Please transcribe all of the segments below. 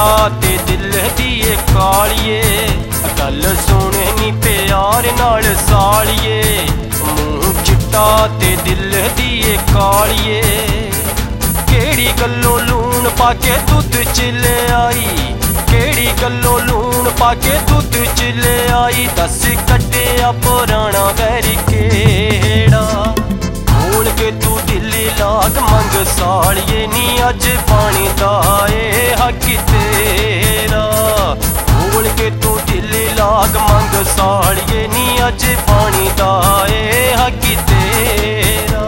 ते दिल दी कालिए गल सुने नी प्यार नाल सालिए मूंह चिट्टा ते दिल दी कालिए केड़ी गल्लों लून पाके दुध च ले आई केड़ी गल्लों लून पाके दुध च ले आई दस कट्टिया पुराना वैरी केड़ा बोल के तू दिल्ली लाग मंग सालिए नी अज पानी दा ए हक तेरा बोल के तू दिल्ली लाग मंग सालिए नी अज पानी दा ए हक तेरा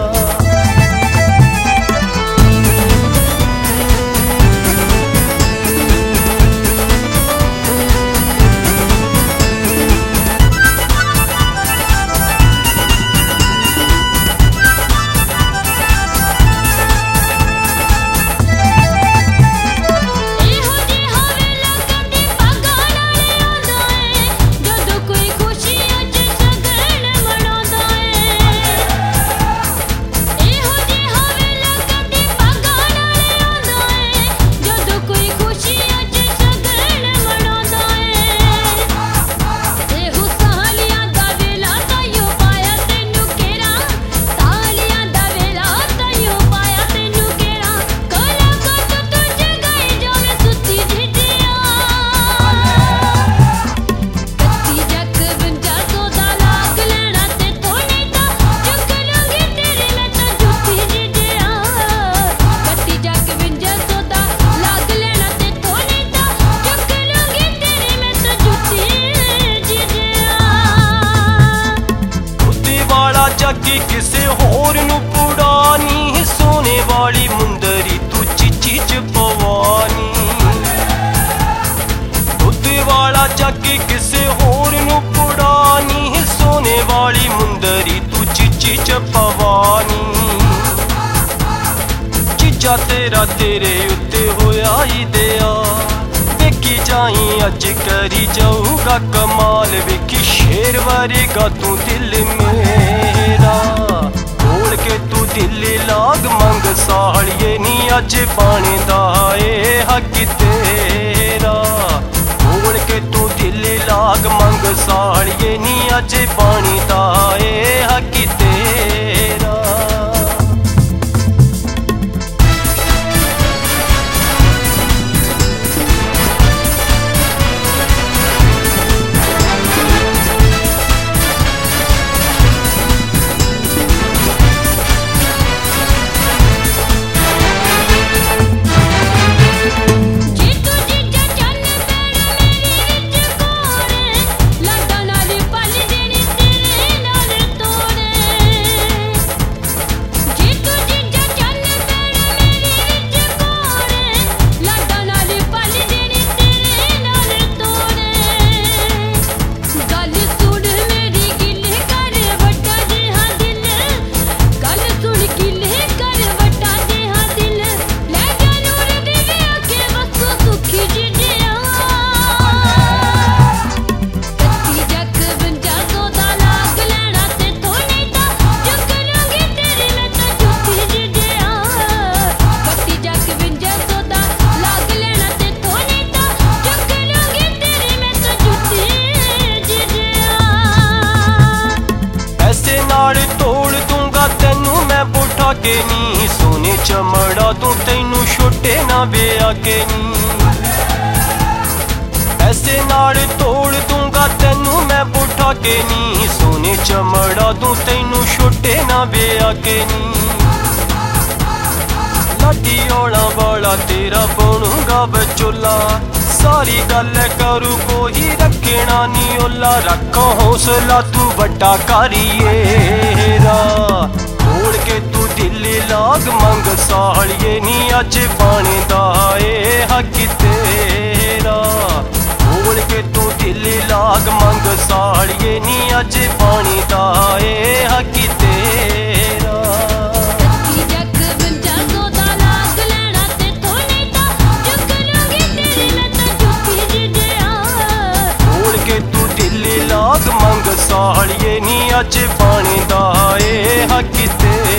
जागी किसे होर नू पुड़ानी सोने वाली मुंदरी तू चीची च पवानी दुध वाला जागी किसे होर नू पुड़ानी सोने वाली मुंदरी तू चीची च पवानी चीचा तेरा तेरे उत्ते होया ही दया वेखी जाई अज करी जाऊगा कमाल वेखी शेर वरेगा तू दिल मेरा बोल के तू दिल्ली लाग मंग सालिए नी अज पानी दा ए हक तेरा बोल के तू दिल्ली लाग मंग सालिए नी अज पानी दा ए हक तेरा तोड़ दूंगा तेनू मैं बुढ़ा के नी सोने चमड़ा तू तेनू छोटे ना बेआ के नी ऐसे नाल तोड़ दूंगा तेनू मैं बुढ़ा के नी सोने चमड़ा तू तेनू छोटे ना बेआ के नी लाडी औला वाला तेरा बनूंगा बचोला सारी गल करू कोई रखना नी ओला रखो हौसला तू बड़ा करिएरा बोल के तू दिल्ली लाग मंग सालिए नी अज पानी दा ए हक तेरा बोल के तू दिल्ली लाग मंग सालिए नी अज पानी दा ए हक तेरा लाग मंग सालिए नी अज पानी दा ए हक तेरा।